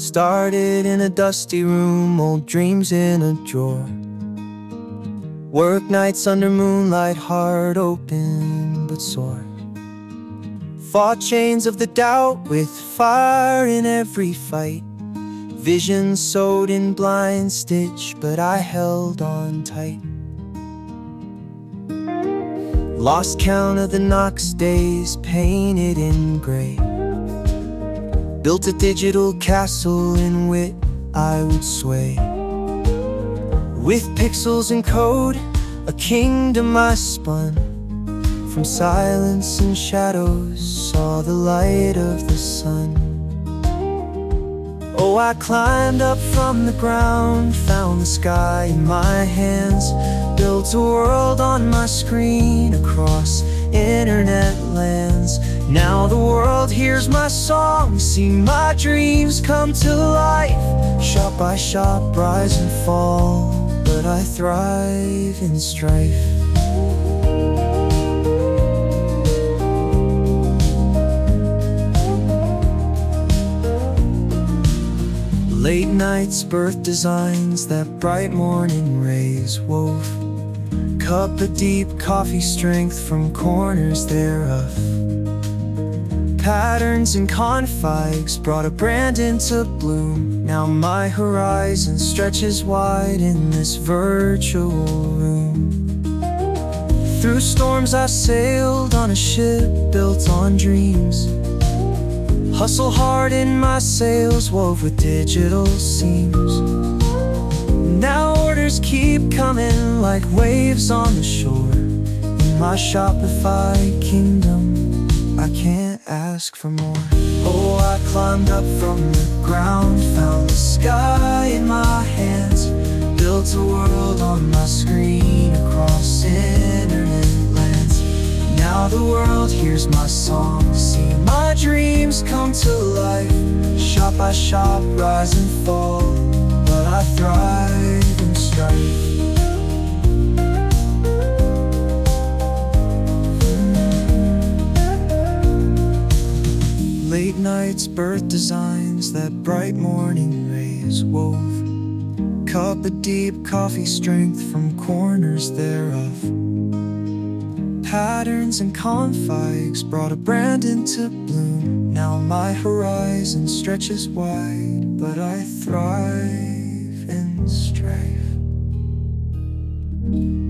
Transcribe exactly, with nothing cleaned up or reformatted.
Started in a dusty room, old dreams in a drawer. Work nights under moonlight, heart open but sore. Fought chains of the doubt with fire in every fight. Vision sewed in blind stitch, but I held on tight. Lost count of the Knox days, painted in gray. Built a digital castle in wit I would sway. With pixels and code, a kingdom I spun. From silence and shadows, saw the light of the sun. Oh, I climbed up from the ground, found the sky in my hands. Built a world on my screen, across internet lands. Now the world hears my song, see my dreams come to life. Shot by shot, rise and fall, but I thrive in strife. Late nights birth designs that bright morning rays wove. Cup of deep coffee strength from corners thereof. Patterns and configs brought a brand into bloom. Now my horizon stretches wide in this virtual room. Through storms I sailed on a ship built on dreams. Hustle hard in my sails, wove with digital seams. Now orders keep coming like waves on the shore. In my Shopify kingdom, I can't ask for more. Oh, I climbed up from the ground, found the sky in my hands. Built a world on my screen, across internet lands. Now the world hears my song, see my dreams come to life. Shot by shot, rise and fall, but I thrive in strife. Late nights birth designs that bright morning rays wove. Cup of deep coffee strength from corners thereof. Patterns and configs brought a brand into bloom. Now my horizon stretches wide, but I thrive in strife.